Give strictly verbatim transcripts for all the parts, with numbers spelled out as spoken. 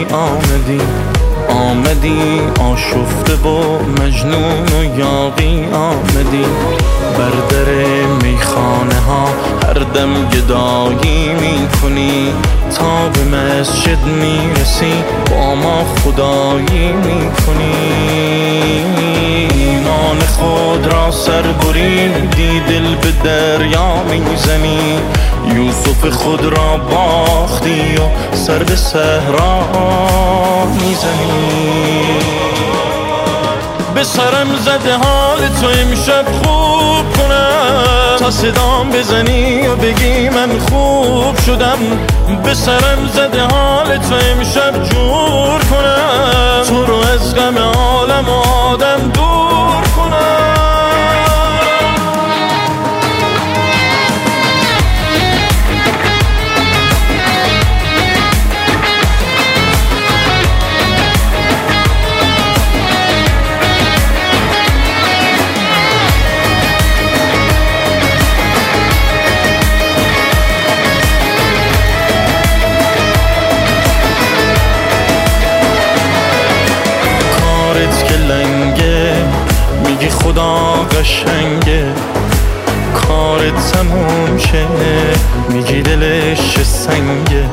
یاقی آمدی، آمدی آشفته و مجنون و یاقی آمدی. بر در میخانه ها هر دم گدایی میکنی، تا به مسجد میرسی با ما خدایی میکنی. ایمان خود را سر بریدی، دل به دریا میزنی. یوسف خود را باختی و سر به صحرا میزنی. به سرم زده حال تو امشب خوب کنم، تا صدام بزنی و بگی من خوب شدم. به سرم زده حال تو امشب جور کنم، تو رو از غم عالم و آدم دور کنم. میگی خدا قشنگه، کارت تموم شه، میگی دلش سنگه.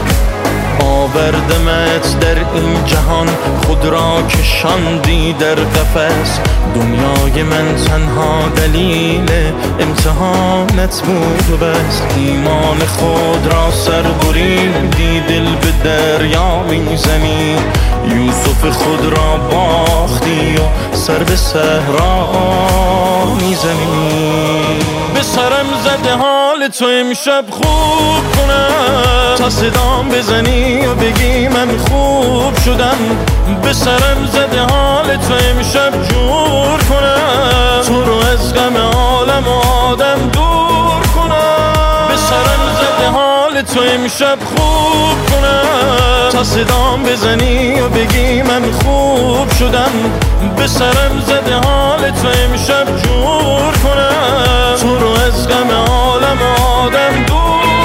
آوردمت در این جهان، خود را کشاندی در قفس. دنیای من تنها دلیل امتحانت بود و بس. ایمان خود را سر بریدی، دل به دریا میزنی. یوسف خود را باختی و سر به صحرا میزنی. به سرم زده حال تو امشب خوب کنم، تا صدام بزنی و بگی من خوب شدم. به سرم زده حال تو امشب جور کنم، تو رو از غم عالم و آدم دور کنم. به سرم زده حال تو امشب خوب کنم، تا صدام بزنی و بگی من خوب شدم. به سرم زده حال تو امشب جور کنم، تو رو از غم عالم و آدم دور